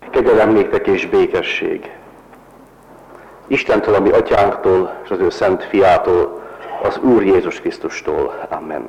Kegyelem néktek és békesség Istentől, a mi atyánktól, és az ő szent fiától, az Úr Jézus Krisztustól. Amen.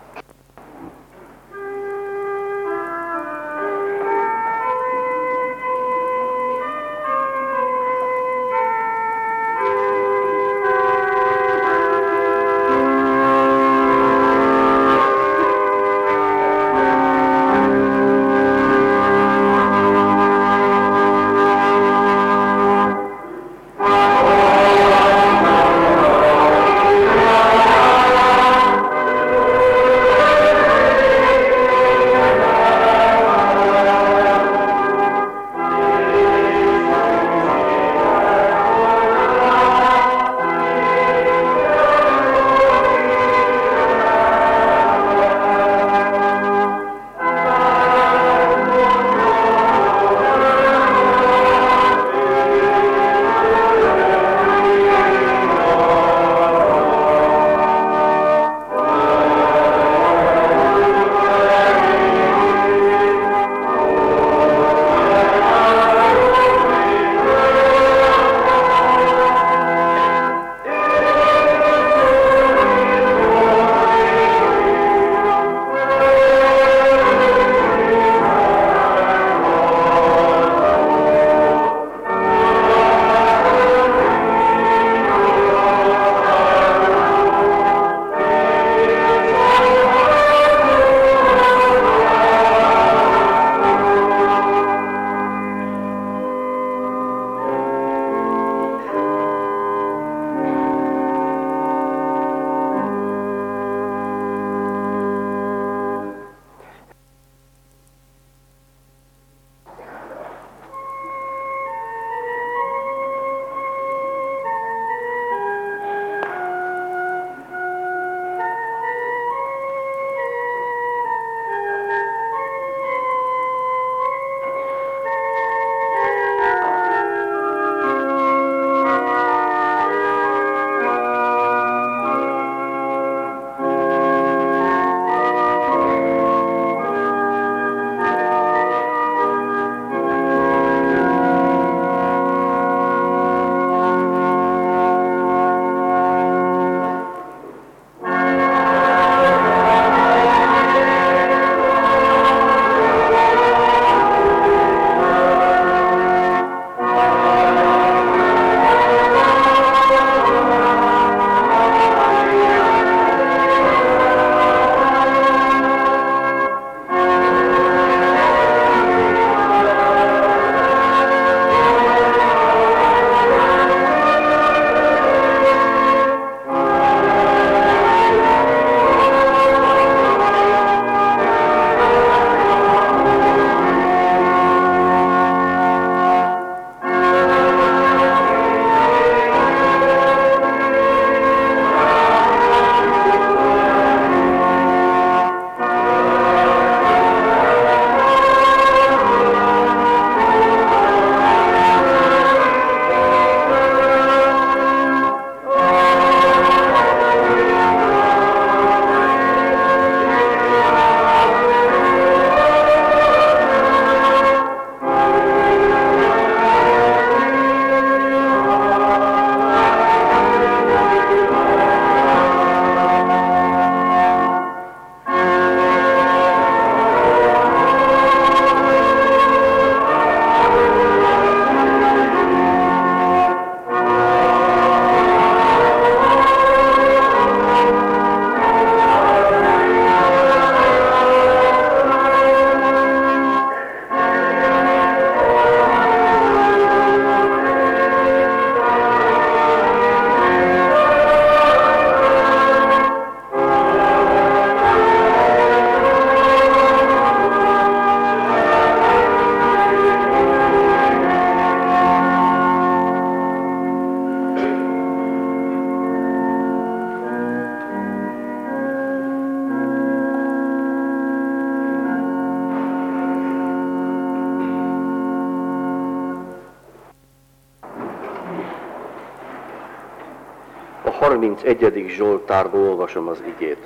A 31. Zsoltárból olvasom az igét.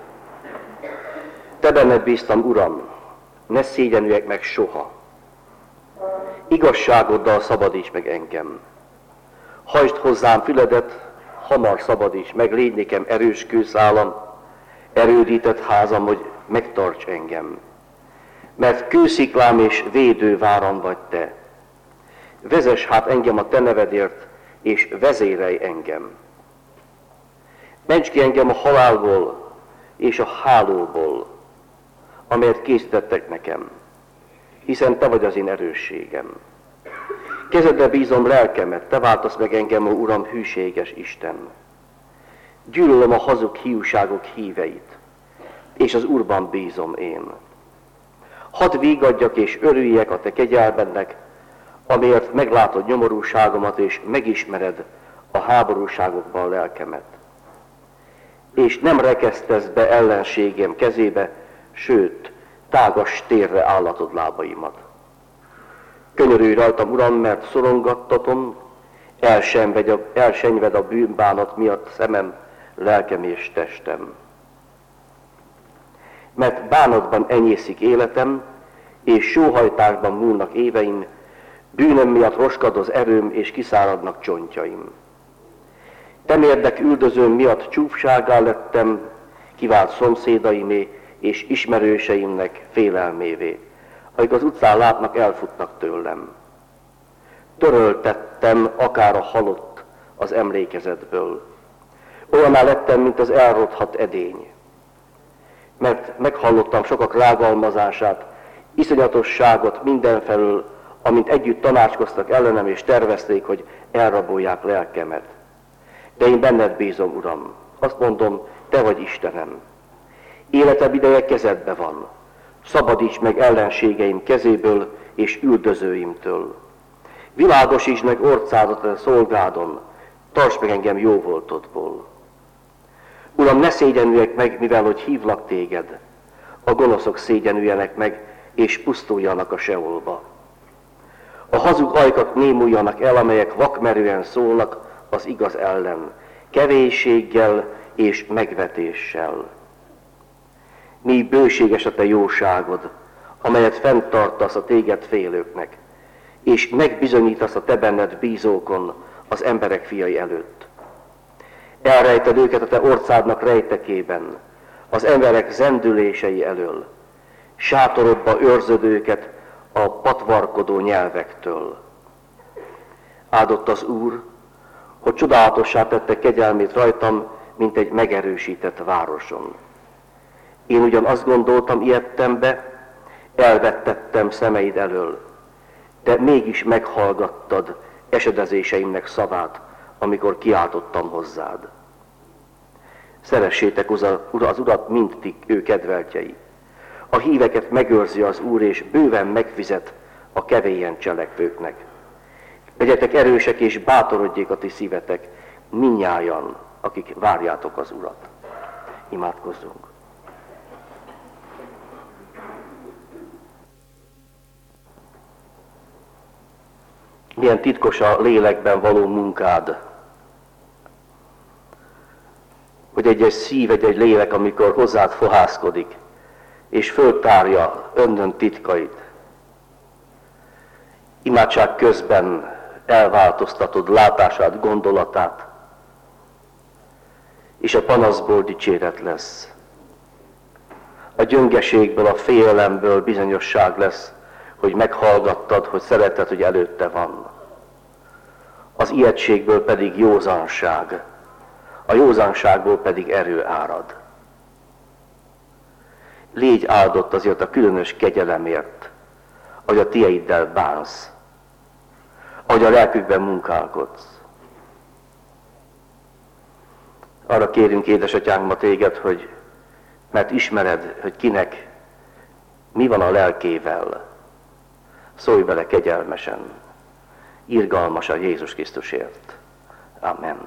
Te benned bíztam, Uram, ne szégyenüljek meg soha. igazságoddal szabadíts meg engem. Hajtsd hozzám füledet, hamar szabadíts meg, légy nékem erős kőszálam, erődített házam, hogy megtarts engem. Mert kősziklám és védőváram vagy te. Vezess hát engem a te nevedért, és vezérelj engem. Ments ki engem a halálból és a hálóból, amelyet készítettek nekem, hiszen te vagy az én erősségem. Kezedbe bízom lelkemet, te váltasz meg engem, ó Uram, hűséges Isten. Gyűlölöm a hazug hiúságok híveit, és az Úrban bízom én. Hadd vígadjak és örüljek a te kegyelmednek, amiért meglátod nyomorúságomat, és megismered a háborúságokban a lelkemet. És nem rekesztesz be ellenségem kezébe, sőt, tágas térre állatod lábaimat. Könyörülj rajtam, Uram, mert szorongattatom, elsenyved a bűnbánat miatt szemem, lelkem és testem. Mert bánatban enyészik életem, és sóhajtásban múlnak éveim, bűnöm miatt roskadoz erőm, és kiszáradnak csontjaim. Temérdek üldözőm miatt csúfsággá lettem, kivált szomszédaimé, és ismerőseimnek félelmévé, akik az utcán látnak, elfutnak tőlem. Töröltettem akár a halott az emlékezetből. Olyaná lettem, mint az elrothadt edény. Mert meghallottam sokak rágalmazását, iszonyatosságot mindenfelől, amint együtt tanácskoztak ellenem, és tervezték, hogy elrabolják lelkemet. De én benned bízom, Uram. Azt mondom, te vagy Istenem. Életem ideje kezedbe van. Szabadíts meg ellenségeim kezéből és üldözőimtől. Világosítsd meg orcádat a szolgádon, tarts meg engem jóvoltodból. Uram, ne szégyenüljek meg, mivel hogy hívlak téged. A gonoszok szégyenüljenek meg, és pusztuljanak a seolba. A hazug ajkak némuljanak el, amelyek vakmerően szólnak az igaz ellen, kevésséggel és megvetéssel. Mi bőséges a te jóságod, amelyet fenntartasz a téged félőknek, és megbizonyítasz a te benned bízókon az emberek fiai előtt. Elrejted őket a te orcádnak rejtekében, az emberek zendülései elől. Sátorodba őrzöd őket a patvarkodó nyelvektől. Áldott az Úr, hogy csodálatossá tette kegyelmét rajtam, mint egy megerősített városon. Én ugyan azt gondoltam, ijedtem be, elvettettem szemeid elől, de mégis meghallgattad esedezéseimnek szavát, amikor kiáltottam hozzád. Szeressétek az Urat, mint ti ő kedveltjei. A híveket megőrzi az Úr, és bőven megfizet a kevélyen cselekvőknek. Legyetek erősek, és bátorodjék a ti szívetek, mindnyájan, akik várjátok az Urat. Imádkozzunk. Milyen titkos a lélekben való munkád, hogy egy szív, egy lélek, amikor hozzád fohászkodik, és föltárja önnön titkait. Imádság közben elváltoztatod látását, gondolatát, és a panaszból dicséret lesz. A gyöngeségből, a félelemből bizonyosság lesz, hogy meghallgattad, hogy szeretted, hogy előtte van. Az ijegységből pedig józanság, a józanságból pedig erő árad. Légy áldott azért a különös kegyelemért, ahogy a tieiddel bánsz, ahogy a lelkükben munkálkodsz. Arra kérünk, édesatyánk, ma téged, hogy mert ismered, hogy kinek mi van a lelkével, szólj bele kegyelmesen, irgalmasan Jézus Krisztusért. Amen.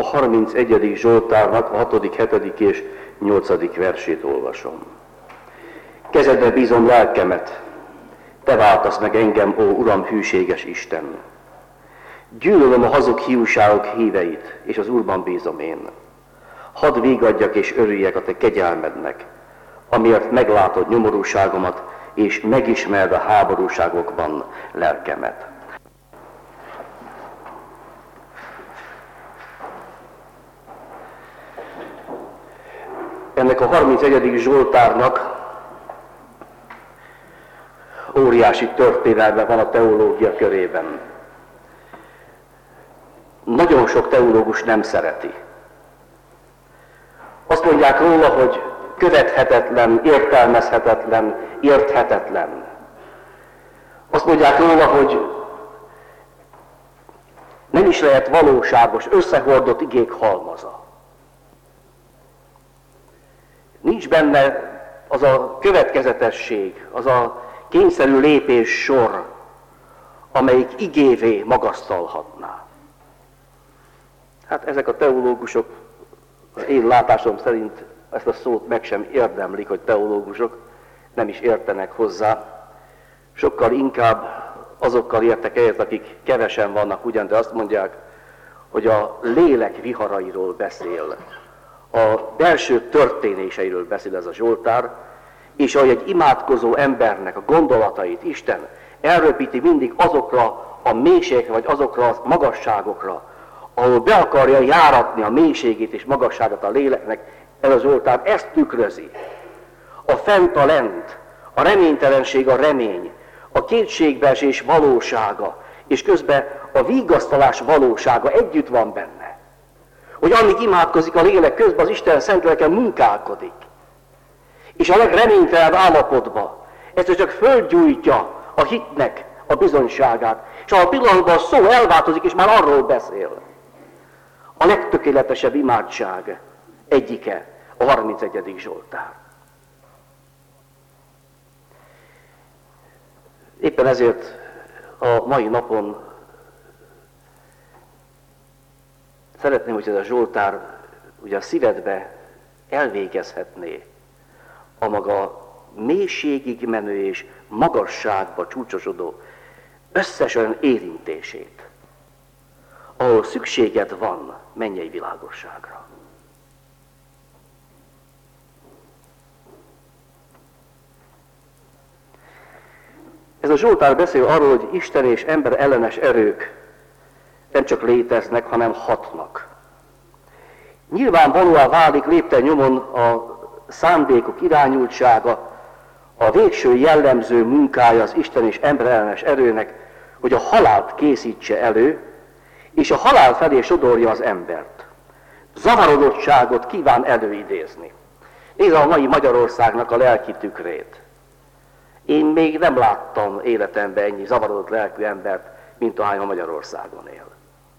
31. Zsoltárnak a 6., 7. és 8. versét olvasom. Kezedbe bízom lelkemet, te váltasz meg engem, ó Uram, hűséges Isten. Gyűlölöm a hazug hiúságok híveit, és az Úrban bízom én. Hadd végadjak és örüljek a te kegyelmednek, amiért meglátod nyomorúságomat, és megismerd a háborúságokban lelkemet. Ennek a 31. Zsoltárnak óriási történelme van a teológia körében. Nagyon sok teológus nem szereti. Azt mondják róla, hogy követhetetlen, értelmezhetetlen, érthetetlen. Azt mondják róla, hogy nem is lehet valóságos, összehordott igék halmaza. Nincs benne az a következetesség, az a kényszerű lépés sor, amelyik igévé magasztalhatná. Hát ezek a teológusok, az én látásom szerint ezt a szót meg sem érdemlik, hogy teológusok, nem is értenek hozzá. Sokkal inkább azokkal értek egyet, akik kevesen vannak ugyan, de azt mondják, hogy a lélek viharairól beszél. A belső történéseiről beszél ez a Zsoltár, és ahogy egy imádkozó embernek a gondolatait Isten elröpíti mindig azokra a mélységekre, vagy azokra a magasságokra, ahol be akarja járatni a mélységét és magasságát a léleknek, ez a Zsoltár ezt tükrözi. A fent a lent, a reménytelenség a remény, a kétségbeesés valósága, és közben a vigasztalás valósága együtt van benne. Hogy amíg imádkozik a lélek, közben az Isten szent lelke munkálkodik. És a legreménytelenebb állapotba ez csak fölgyújtja a hitnek a bizonyságát. És a pillanatban a szó elváltozik, és már arról beszél. A legtökéletesebb imádság egyike a 31. Zsoltár. Éppen ezért a mai napon szeretném, hogy ez a Zsoltár ugye a szívedbe elvégezhetné a maga mélységig menő és magasságba csúcsosodó összes olyan érintését, ahol szükséged van mennyei világosságra. Ez a Zsoltár beszél arról, hogy Isten és ember ellenes erők nem csak léteznek, hanem hatnak. Nyilvánvalóan válik lépten nyomon a szándékok irányultsága, a végső jellemző munkája az Isten és ember ellenes erőnek, hogy a halált készítse elő, és a halál felé sodorja az embert. Zavarodottságot kíván előidézni. Nézd a mai Magyarországnak a lelki tükrét. Én még nem láttam életemben ennyi zavarodott lelkű embert, mint ahány a Magyarországon él.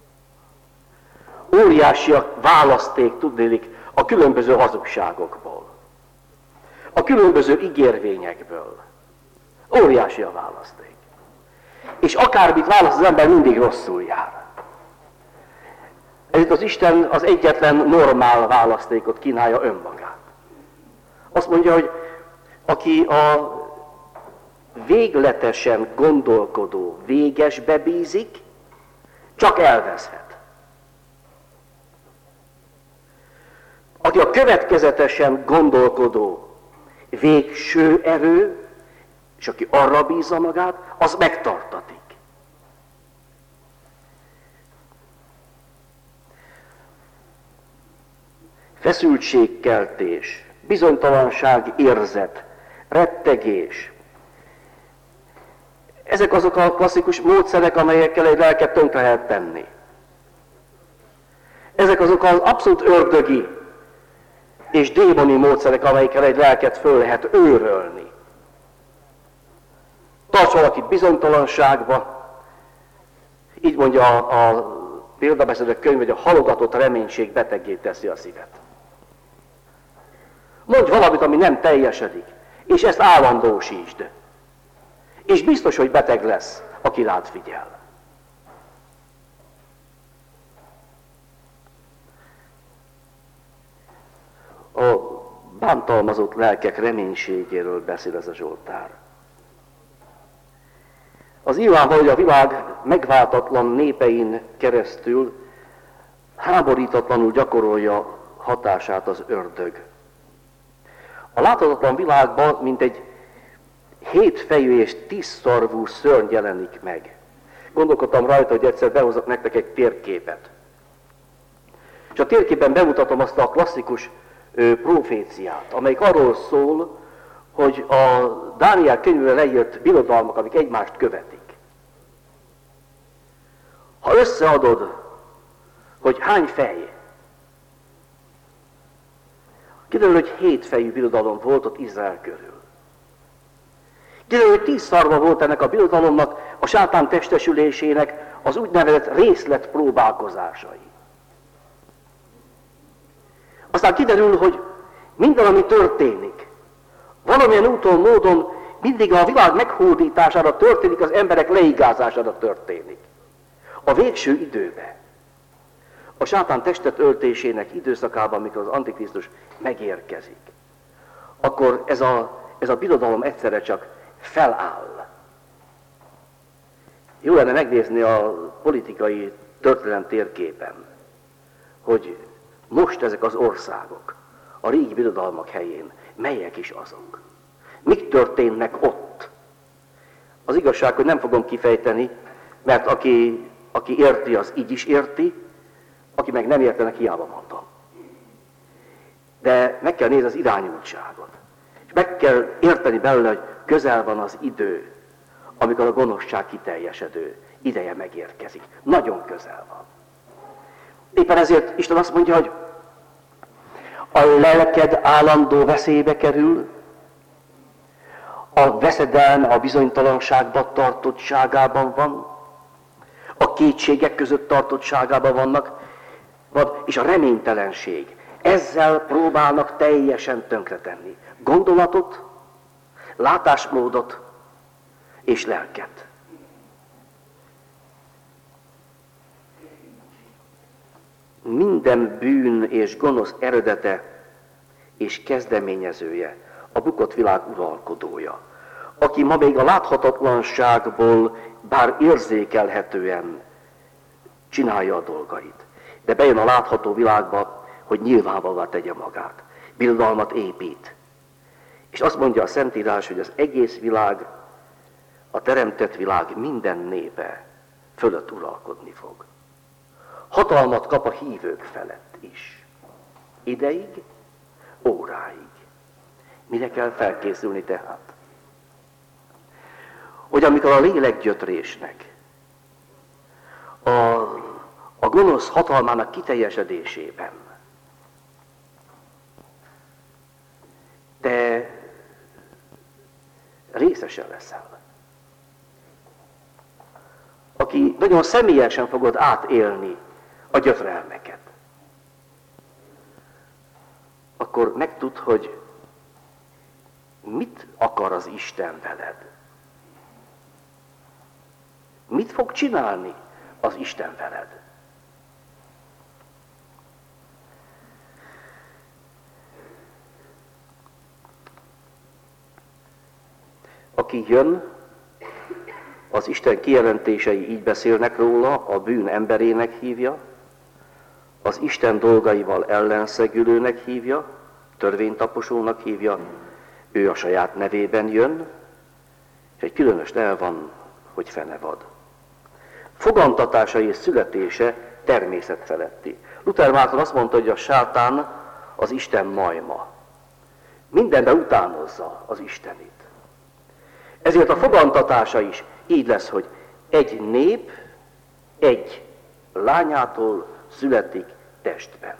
Óriási a választék, tudnélik, a különböző hazugságokból, a különböző ígérvényekből. Óriási a választék. És akármit választ az ember, mindig rosszul jár. Ezért az Isten az egyetlen normál választékot kínálja önmagát. Azt mondja, hogy aki a végletesen gondolkodó végesbe bízik, csak elveszhet. Aki a következetesen gondolkodó végső erő, és aki arra bízza magát, az megtartatik. Feszültségkeltés, bizonytalanság érzet, rettegés. Ezek azok a klasszikus módszerek, amelyekkel egy lelket tönkre lehet tenni. Ezek azok az abszolút ördögi és démoni módszerek, amelyekkel egy lelket föl lehet őrölni. Tarts valakit bizonytalanságba, így mondja a példabeszédek könyv, hogy a halogatott reménység beteggé teszi a szívet. Mondj valamit, ami nem teljesedik, és ezt állandósítsd. És biztos, hogy beteg lesz, aki rád figyel. bántalmazott lelkek reménységéről beszél ez a Zsoltár. Az nyilvánvaló, hogy a világ megváltatlan népein keresztül háborítatlanul gyakorolja hatását az ördög. A láthatatlan világban mintegy 7 fejű és 10 szarvú szörny jelenik meg. Gondolkodtam rajta, hogy egyszer behozok nektek egy térképet. És a térképen bemutatom azt a klasszikus proféciát, amelyik arról szól, hogy a Dániel könyvben leírt birodalmak, amik egymást követik. Ha összeadod, hogy hány fej, kiderül, hogy 7 fejű birodalom volt ott Izrael körül. Kiderül, hogy 10 szarva volt ennek a birodalomnak, a sátán testesülésének az úgynevezett részlet próbálkozásai. Aztán kiderül, hogy minden, ami történik, valamilyen úton, módon mindig a világ meghódítására történik, az emberek leigázására történik. A végső időben, a sátán testet öltésének időszakában, amikor az Antikrisztus megérkezik, akkor ez a birodalom egyszerre csak feláll. Jó lenne megnézni a politikai történelem térképen, hogy most ezek az országok, a régi birodalmak helyén, melyek is azok? Mik történnek ott? Az igazság, hogy nem fogom kifejteni, mert aki érti, az így is érti, aki meg nem értenek, hiába mondom. De meg kell nézni az irányultságot. És meg kell érteni belőle, hogy közel van az idő, amikor a gonoszság kiteljesedő ideje megérkezik. Nagyon közel van. Éppen ezért Isten azt mondja, hogy a lelked állandó veszélybe kerül, a veszedelme a bizonytalanságban tartottságában van, a kétségek között tartottságában vannak, és a reménytelenség. Ezzel próbálnak teljesen tönkretenni gondolatot, látásmódot és lelket. Minden bűn és gonosz eredete és kezdeményezője, a bukott világ uralkodója, aki ma még a láthatatlanságból, bár érzékelhetően csinálja a dolgait, de bejön a látható világba, hogy nyilvánvalóvá tegye magát, birodalmat épít. És azt mondja a Szentírás, hogy az egész világ, a teremtett világ minden népe fölött uralkodni fog. Hatalmat kap a hívők felett is. Ideig, óráig. Mire kell felkészülni tehát? Hogy amikor a lélekgyötrésnek, a gonosz hatalmának kiteljesedésében te részesen leszel. Aki nagyon személyesen fogod átélni a gyötrelmeket, akkor megtudd, hogy mit akar az Isten veled. Mit fog csinálni az Isten veled? Aki jön, az Isten kijelentései így beszélnek róla, a bűn emberének hívja, az Isten dolgaival ellenszegülőnek hívja, törvénytaposónak hívja, ő a saját nevében jön, és egy különös neve van, hogy fenevad. Fogantatása és születése természet feletti. Luther Márton azt mondta, hogy a sátán az Isten majma. Mindenben utánozza az Istenit. Ezért a fogantatása is így lesz, hogy egy nép egy lányától születik testben.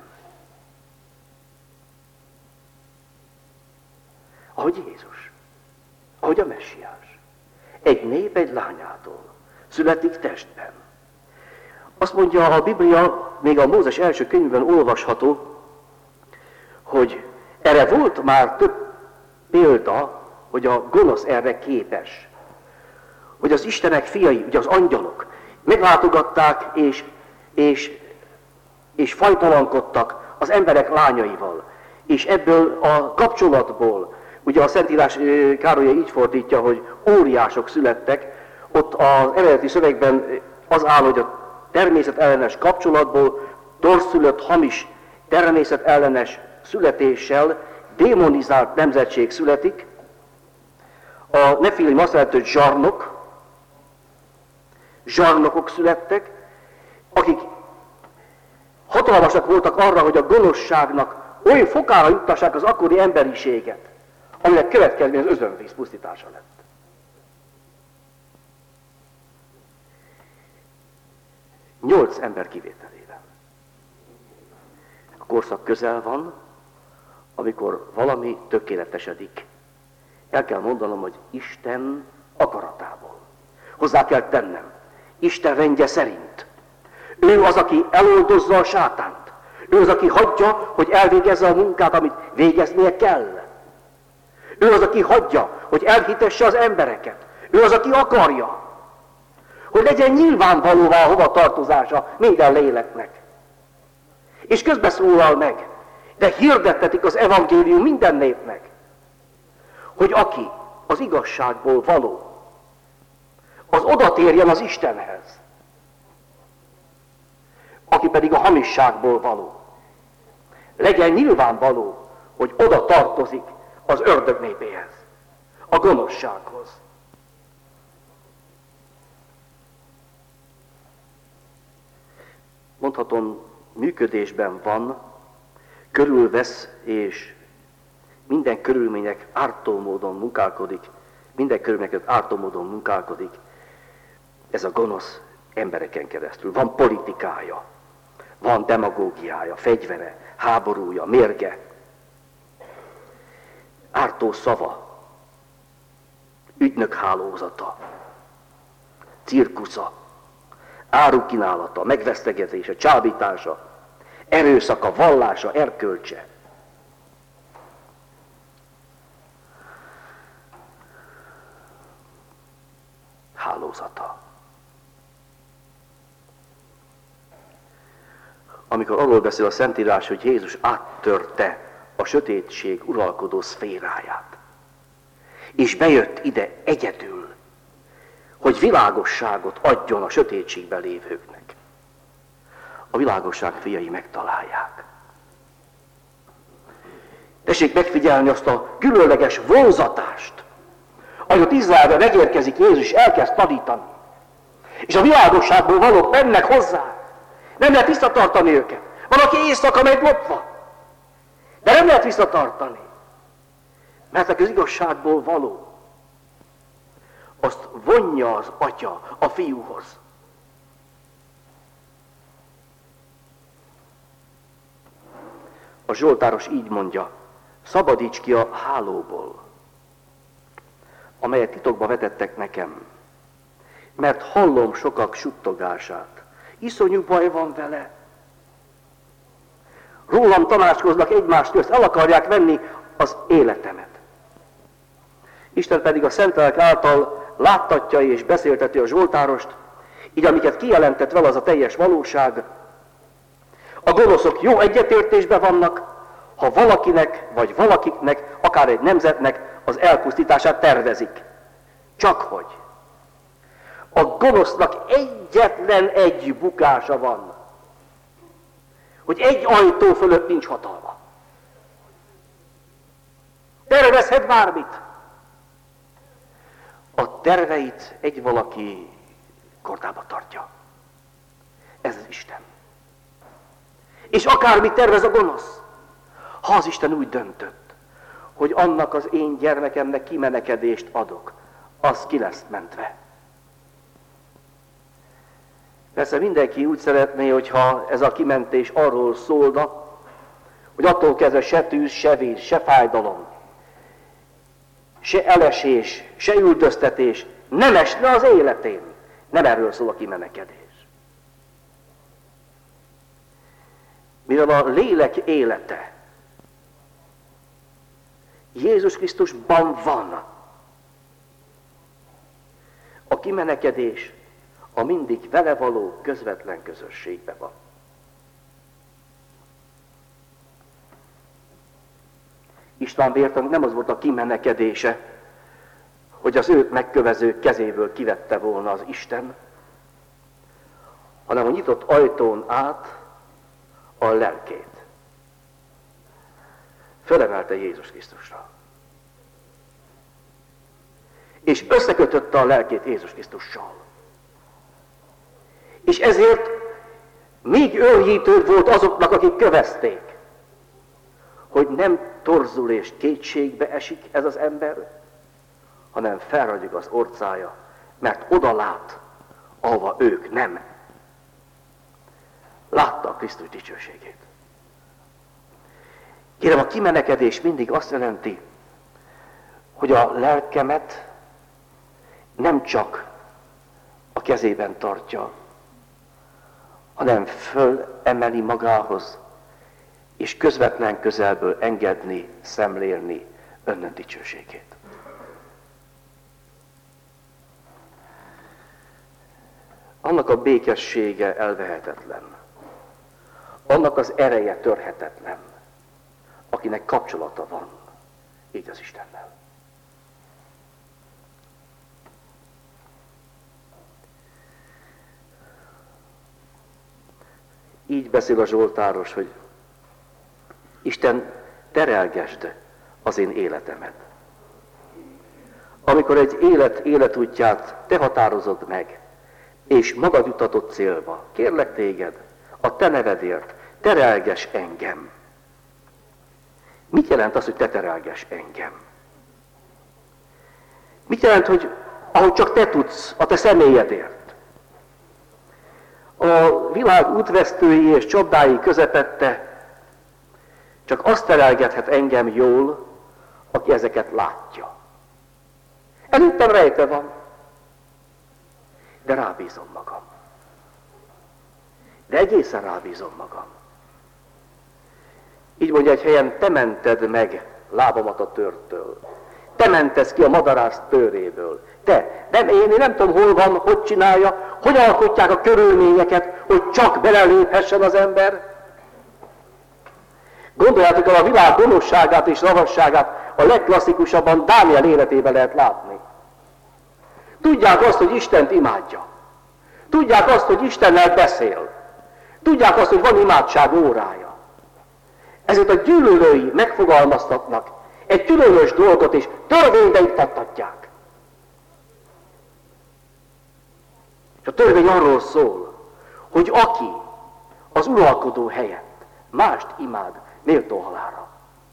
Ahogy Jézus, ahogy a Messiás. Egy nép egy lányától születik testben. Azt mondja a Biblia, még a Mózes első könyvben olvasható, hogy erre volt már több példa, hogy a gonosz erre képes. Hogy az Istenek fiai, ugye az angyalok, meglátogatták és fajtalankodtak az emberek lányaival. És ebből a kapcsolatból, ugye a Szentírás Károly így fordítja, hogy óriások születtek, ott az eredeti szövegben az áll, hogy a természetellenes kapcsolatból torszülött hamis természetellenes születéssel démonizált nemzetség születik. A nefilim azt jelenti, hogy zsarnokok születtek, akik hatalmasak voltak arra, hogy a gonoszságnak oly fokára juttassák az akkori emberiséget, aminek következménye az özönvíz pusztítása lett. Nyolc ember kivételével. A korszak közel van, amikor valami tökéletesedik. El kell mondanom, hogy Isten akaratából. Hozzá kell tennem, Isten rendje szerint. Ő az, aki eloldozza a sátánt. Ő az, aki hagyja, hogy elvégezze a munkát, amit végeznie kell. Ő az, aki hagyja, hogy elhitesse az embereket. Ő az, aki akarja, hogy legyen nyilvánvalóvá a hova tartozása minden léleknek. És közbeszólal meg, de hirdettetik az evangélium minden népnek, hogy aki az igazságból való, az odatérjen az Istenhez. Aki pedig a hamisságból való, legyen nyilvánvaló, hogy oda tartozik az ördög népéhez, a gonoszsághoz. Mondhatom, működésben van, körülvesz, és minden körülmények ártó módon munkálkodik, ez a gonosz embereken keresztül. Van politikája, van demagógiája, fegyvere, háborúja, mérge, ártó szava, ügynökhálózata, cirkusza, árukínálata, megvesztegetése, csábítása, erőszaka, vallása, erkölcse. Hálózata. Amikor arról beszél a Szentírás, hogy Jézus áttörte a sötétség uralkodó szféráját, és bejött ide egyedül, hogy világosságot adjon a sötétségben lévőknek. A világosság fiai megtalálják. Tessék megfigyelni azt a különleges vonzatást, ahogy Izraelbe megérkezik Jézus, és elkezd tanítani. És a világosságból valók mennek hozzá. Nem lehet visszatartani őket. Van, aki éjszaka megy lopva. De nem lehet visszatartani. Mert az igazságból való, azt vonja az atya a fiúhoz. A zsoltáros így mondja, szabadíts ki a hálóból, amelyet titokba vetettek nekem, mert hallom sokak suttogását. Iszonyú baj van vele. Rólam tanácskoznak egymást közt, el akarják venni az életemet. Isten pedig a Szentlélek által láttatja és beszélteti a zsoltárost, így amiket kijelentett vele az a teljes valóság. A gonoszok jó egyetértésben vannak, ha valakinek vagy valakiknek, akár egy nemzetnek az elpusztítását tervezik. Csak hogy a gonosznak egyetlen egy bukása van, hogy egy ajtó fölött nincs hatalma. Tervezhet bármit. A terveit egy valaki kordába tartja. Ez az Isten. És akármit tervez a gonosz, ha az Isten úgy döntött, hogy annak az én gyermekemnek kimenekedést adok, az ki lesz mentve. Persze mindenki úgy szeretné, hogyha ez a kimentés arról szólna, hogy attól kezdve se tűz, se víz, se fájdalom, se elesés, se üldöztetés nem esne az életén. Nem erről szól a kimenekedés. Mivel a lélek élete Jézus Krisztusban van, a kimenekedés a mindig vele való közvetlen közösségben van. István vértanúk nem az volt a kimenekedése, hogy az őt megkövezők kezéből kivette volna az Isten, hanem a nyitott ajtón át a lelkét fölemelte Jézus Krisztusra. És összekötötte a lelkét Jézus Krisztussal. És ezért még őrjítőbb volt azoknak, akik kövezték, hogy nem torzul és kétségbe esik ez az ember, hanem felragyog az orcája, mert oda lát, ahova ők nem. Látta a Krisztus dicsőségét. Kérem, a kimenekedés mindig azt jelenti, hogy a lelkemet nem csak a kezében tartja, hanem fölemeli magához, és közvetlen közelből engedni, szemlélni önnön dicsőségét. Annak a békessége elvehetetlen, annak az ereje törhetetlen, akinek kapcsolata van így az Istennel. Így beszél a zsoltáros, hogy Isten, terelgesd az én életemet. Amikor egy életútját te határozod meg, és magad jutatod célba, kérlek téged, a te nevedért, terelges engem. Mit jelent az, hogy te terelges engem? Mit jelent, hogy ahogy csak te tudsz, a te személyedért? A világ útvesztői és csapdái közepette csak azt terelgethet engem jól, aki ezeket látja. Előttem rejtve van, de rábízom magam. De egészen rábízom magam. Így mondja egy helyen, te mented meg lábamat a törtől. Te mentesz ki a madarász tőréből. Te, nem én nem tudom, hol van, hogy csinálja, hogy alkotják a körülményeket, hogy csak beleléphessen az ember. Gondoljátok el, a világ gonoszságát és ravasságát a legklasszikusabban Dániel életében lehet látni. Tudják azt, hogy Istent imádja. Tudják azt, hogy Istennel beszél. Tudják azt, hogy van imádság órája. Ezért a gyűlölői megfogalmaztatnak egy különös dolgot, és törvénybe iktattatják. És a törvény arról szól, hogy aki az uralkodó helyett mást imád, méltó halálra.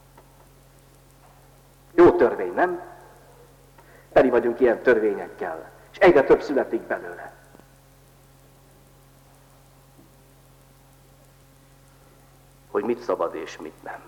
Jó törvény, nem? Teli vagyunk ilyen törvényekkel, és egyre több születik belőle. Hogy mit szabad és mit nem.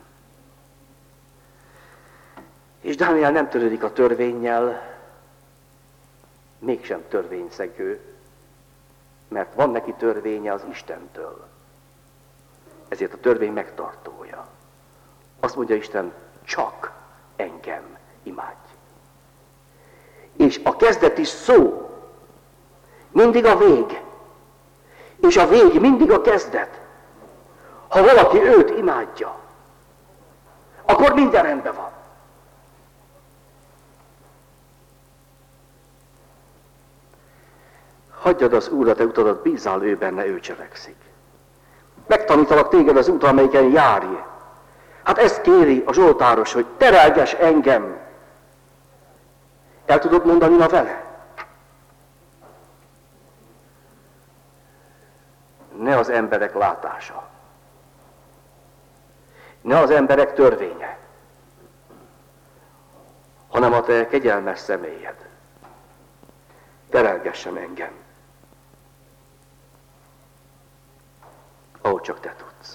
És Dániel nem törődik a törvénnyel, mégsem törvényszegő, mert van neki törvénye az Istentől. Ezért a törvény megtartója. Azt mondja Isten, csak engem imádj. És a kezdeti szó mindig a vég, és a vég mindig a kezdet. Ha valaki őt imádja, akkor minden rendben van. Hagyjad az Úr a te utadat, bízzál ő benne, ő cselekszik. Megtanítalak téged az útra, amelyiken járj. Hát ezt kéri a zsoltáros, hogy terelges engem. El tudod mondani ma vele? Ne az emberek látása. Ne az emberek törvénye. Hanem a te kegyelmes személyed. Terelgessen engem. Ahogy csak te tudsz.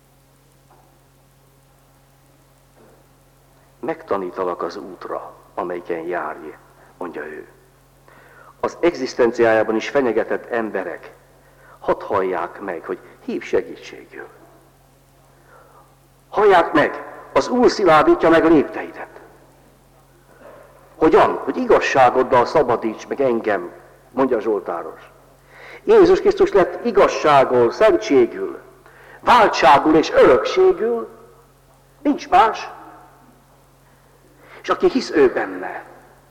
Megtanítalak az útra, amelyiken járj, mondja ő. Az egzisztenciájában is fenyegetett emberek hadd hallják meg, hogy hív segítségül. Hallják meg, az Úr szilárdítja meg lépteidet. Hogyan? Hogy igazságoddal szabadíts meg engem, mondja a zsoltáros. Jézus Krisztus lett igazságul, szentségül, váltságul és örökségül. Nincs más. És aki hisz ő benne,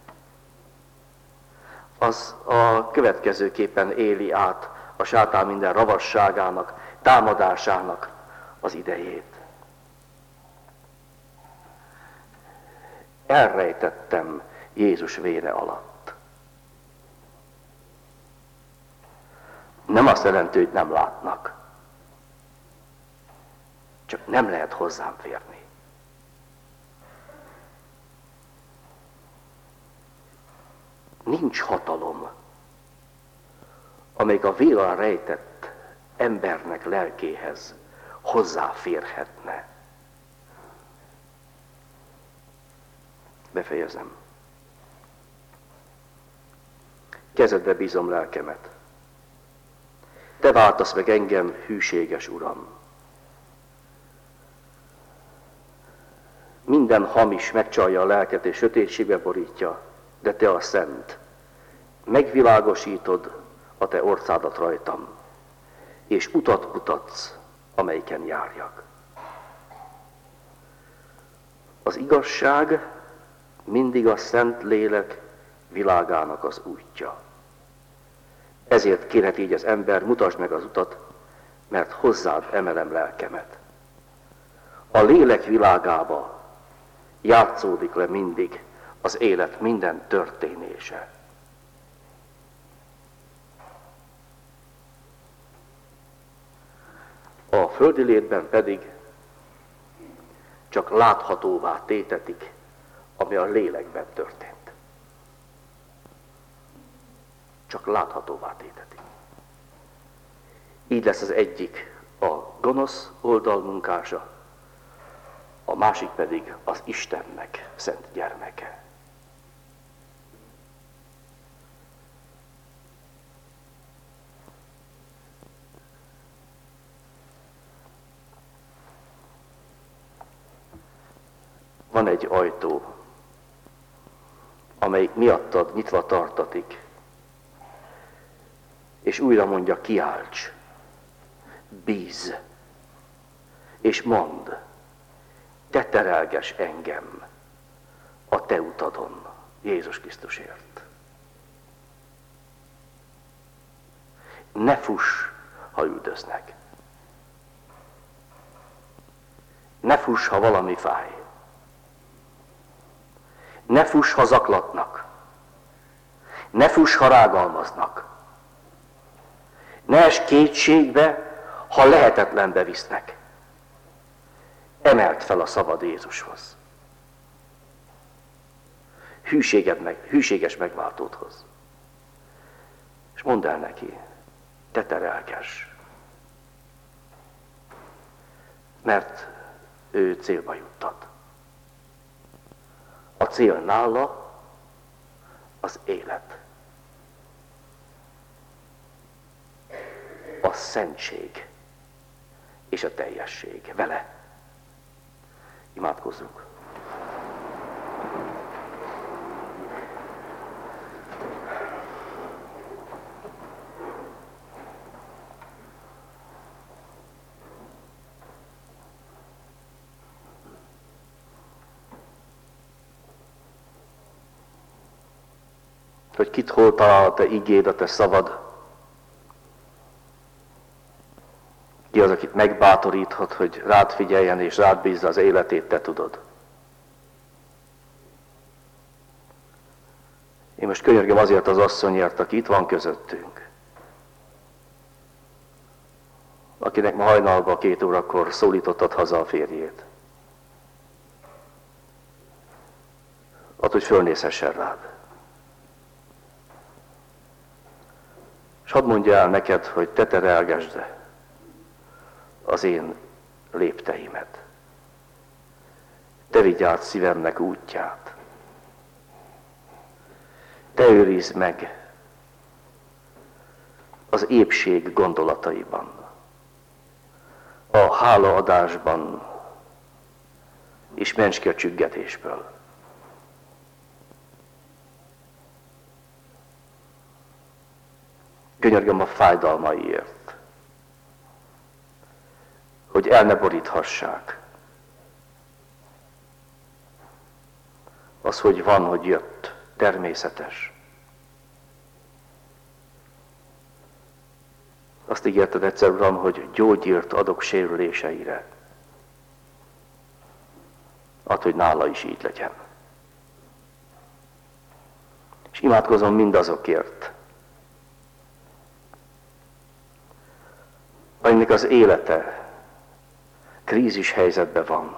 az a következőképpen éli át a sátán minden ravasságának, támadásának az idejét. Elrejtettem Jézus vére alatt. Nem azt jelenti, hogy nem látnak. Csak nem lehet hozzám férni. Nincs hatalom, amelyik a vér rejtett embernek lelkéhez hozzáférhetne. Befejezem. Kezedbe bízom lelkemet. Te váltasz meg engem, hűséges Uram. Minden hamis megcsalja a lelket és sötétségbe borítja, de te a szent. Megvilágosítod a te orcádat rajtam, és utat mutatsz, amelyiken járjak. Az igazság mindig a Szent Lélek világának az útja. Ezért kérhet így az ember, mutasd meg az utat, mert hozzád emelem lelkemet. A lélek világába játszódik le mindig az élet minden történése. A földi létben pedig csak láthatóvá tétetik, ami a lélekben történt. Csak láthatóvá tétetik. Így lesz az egyik a gonosz oldal munkása, a másik pedig az Istennek szent gyermeke. Van egy ajtó, amelyik miattad nyitva tartatik, és újra mondja, kiálts, bízz, és mondd, te terelges engem a te utadon, Jézus Krisztusért. Ne fuss, ha üldöznek. Ne fuss, ha valami fáj. Ne fuss, ha zaklatnak. Ne fuss, ha rágalmaznak. Ne esd kétségbe, ha lehetetlenbe visznek. Emeld fel a szavad Jézushoz. Hűséges megváltódhoz. És mondd el neki, te terelges. Mert ő célba juttat. A cél nála az élet. A szentség és a teljesség vele. Imádkozzunk. Hogy kit hol talál a te igéd, a te szavad. Ki az, akit megbátoríthat, hogy rád figyeljen és rád bízza az életét, te tudod. Én most könyörgöm azért az asszonyért, aki itt van közöttünk. Akinek ma hajnalban 2 órakor szólítottad haza a férjét. Attól, hogy fölnézhessen rád. És hadd mondja el neked, hogy te terelgesd az én lépteimet. Te vigy át szívemnek útját. Te őrizd meg az épség gondolataiban, a hálaadásban és ments ki a csüggetésből. Könyörgöm a fájdalmaiért, hogy el ne boríthassák Az, hogy van, hogy jött, természetes. Azt ígérted egyszer, Uram, hogy gyógyírt adok sérüléseire. Add, hogy nála is így legyen. És imádkozom mindazokért, akinek az élete krízis helyzetben van.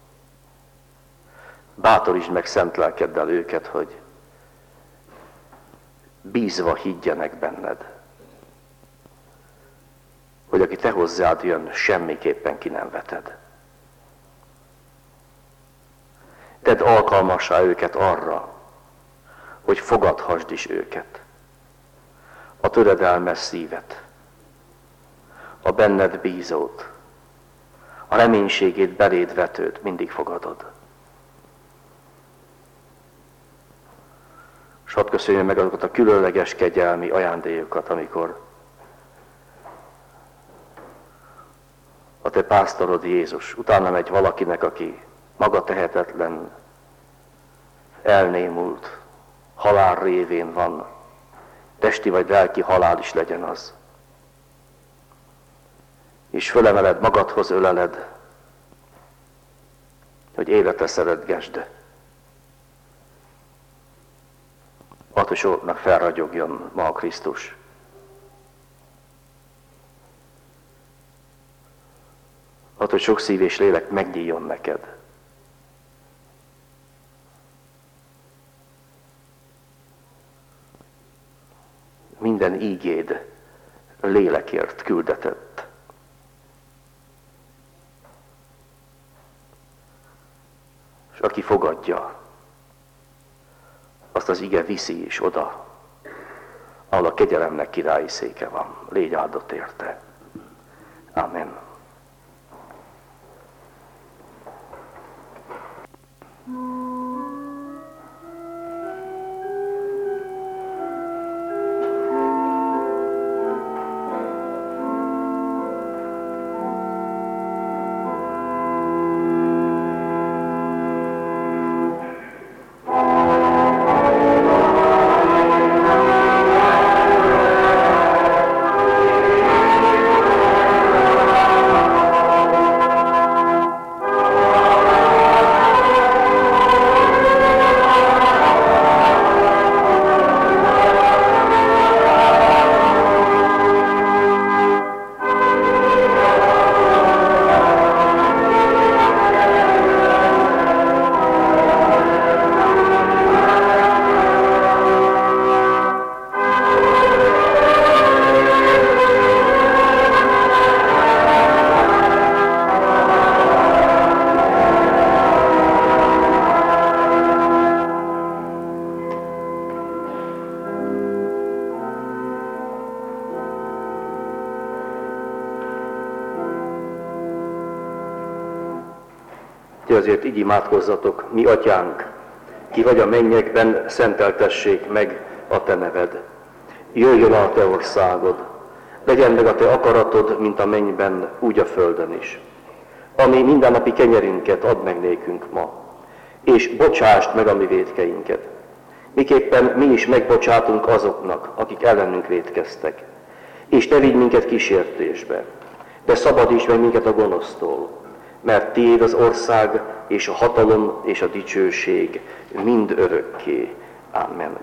Bátorítsd meg szent lelkeddel őket, hogy bízva higgyenek benned. Hogy aki te hozzád jön, semmiképpen ki nem veted. Tedd alkalmassá őket arra, hogy fogadhassd is őket. A töredelmes szívet, a benned bízót, a reménységét beléd vetőt mindig fogadod. És hadd köszönjön meg azokat a különleges kegyelmi ajándékokat, amikor a te pásztorod Jézus utána megy valakinek, aki maga tehetetlen, elnémult, halál révén van, testi vagy lelki halál is legyen az. És fölemeled, magadhoz öleled, hogy életre szeretgesd. Add, hogy soknak felragyogjon ma a Krisztus. Add, hogy sok szív és lélek megnyíljon neked. Minden ígéd lélekért küldetett. És aki fogadja, azt az ige viszi is oda, ahol a kegyelemnek királyi széke van. Légy áldott érte. Amen. Azért így imádkozzatok, mi atyánk, ki vagy a mennyekben, szenteltessék meg a te neved. Jöjjön a te országod, legyen meg a te akaratod, mint a mennyben, úgy a földön is. Ami mindennapi kenyerünket add meg nékünk ma, és bocsásd meg a mi vétkeinket. Miképpen mi is megbocsátunk azoknak, akik ellenünk vétkeztek. És ne vigy minket kísértésbe, de szabadíts meg minket a gonosztól, mert tiéd az ország, és a hatalom, és a dicsőség mind örökké. Amen.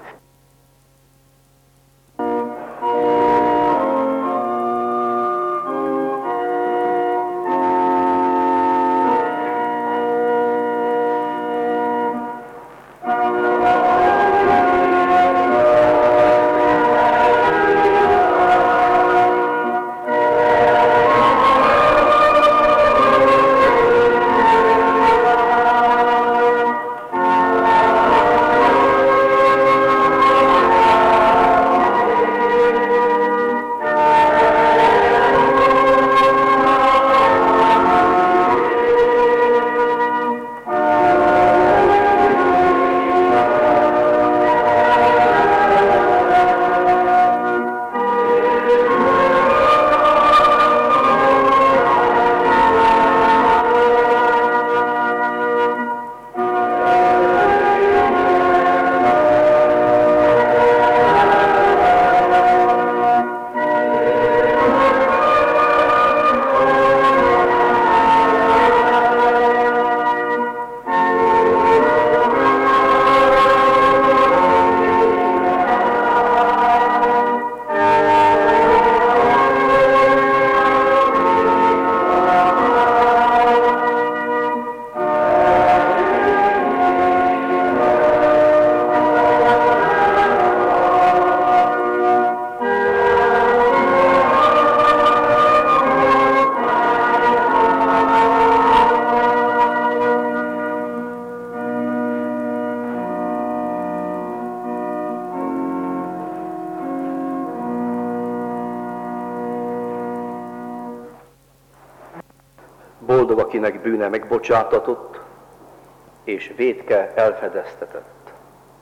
akinek bűne megbocsátatott, és vétke elfedeztetett.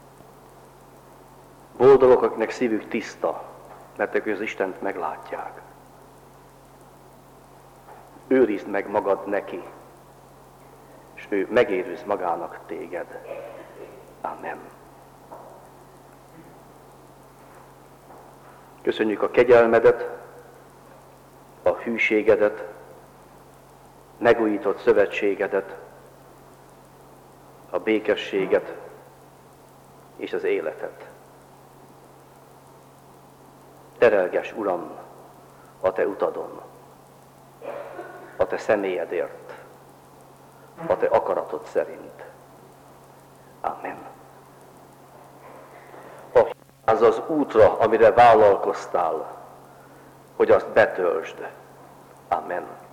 Boldogok, akiknek szívük tiszta, mert ők az Istent meglátják. Őrizd meg magad neki, és ő megérőz magának téged. Amen. Köszönjük a kegyelmedet, a hűségedet, megújított szövetségedet, a békességet és az életet. Terelgess, Uram, a Te utadon, a Te személyedért, a Te akaratod szerint. Amen. Az az útra, amire vállalkoztál, hogy azt betöltsd. Amen.